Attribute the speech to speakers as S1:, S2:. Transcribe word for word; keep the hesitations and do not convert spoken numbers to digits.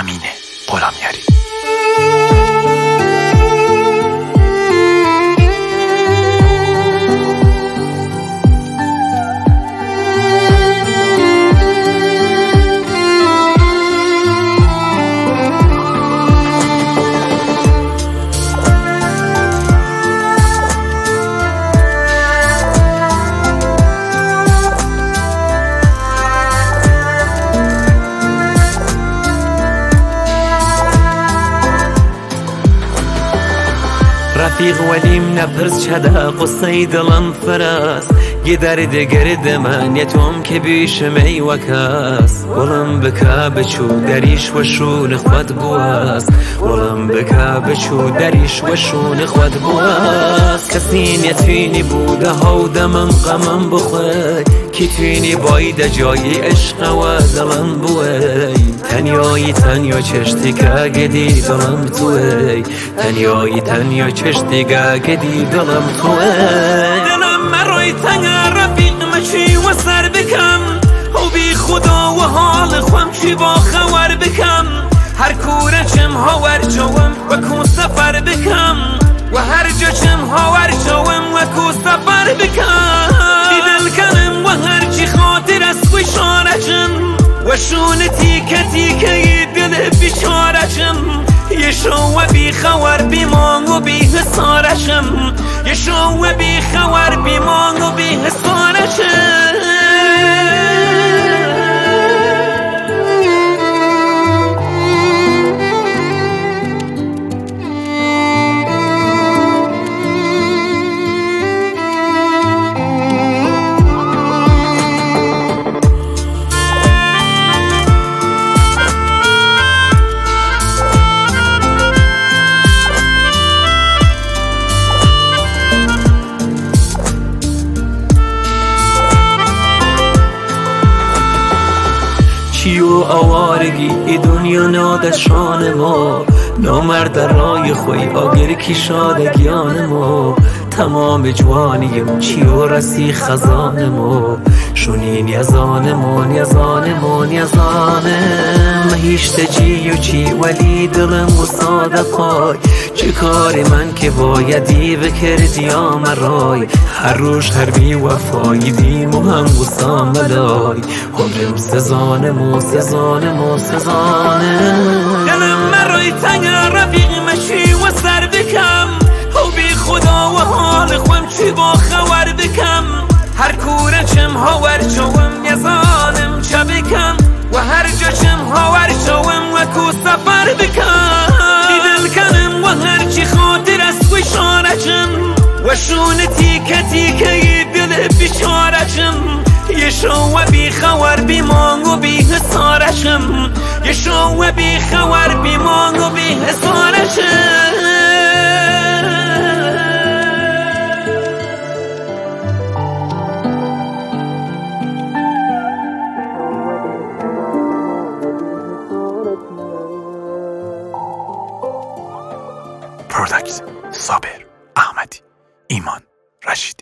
S1: امین غلامیاری.
S2: رفیق ولیم نپرس چدا قصه دلم فراس یه درد گرد من یتوم که بیش می وکاس ولم بکا بچو دریش و شون خود بواس ولم بکا بچو دریش و شون خود بواس کسی نتوینی بوده هوده من غمم بخوی کی توینی باید جای عشق و دلم بوی تنیایی تنیا چشتی که گدی دلم توی تنیایی تنیا چشتی که گدی دلم توی دلم مروی تنگا رفیق مچی و سر بکم و بی خدا و حال خوام چی با خور بکم هر کوره چم هاور جوم و کو سفر بکم و هر جا چم هاور جوم و کو سفر بکم دل کنم و هر چی خاطر از کوی شارجم و شون تیکه تیکه دل بیچارشم یه شو و بی خور بی مانگ و بی حسارشم یه شو و بی خور بی مانگ و بی حسارشم چی و آوارگی ای دنیا ناد شان ما نامرد رای خوی آگر کی شادگیان ما تمام جوانیم چی و رسی خزان ما شونی نیازان ما نیازان ما نیازانم هیشت چی و چی ولی دلم و ساده پای چه کار من که بایدی بکردی آمرای هر روش هر بی وفایی دیم و هم و ساملای عمرم سزانم و سزانم و سزانم دلم مروی تنگا رفیق مشی و سر بکم و بی خدا و حال خوام چی با خور بکم هر کوره چم هاور جوم یزانم چه بکم و هر جا چم هاور جوم و کو سفر بکم دل کنم و هر چی خاطر از کوی شارجم و شون تیکه تیکه دل بیچارجم یه شو و بی خور بی مانگ و بی حسارشم یه شو و بی خور بی مانگ و بی حسارشم
S1: پروداکت صابر احمدی ایمان رشیدی.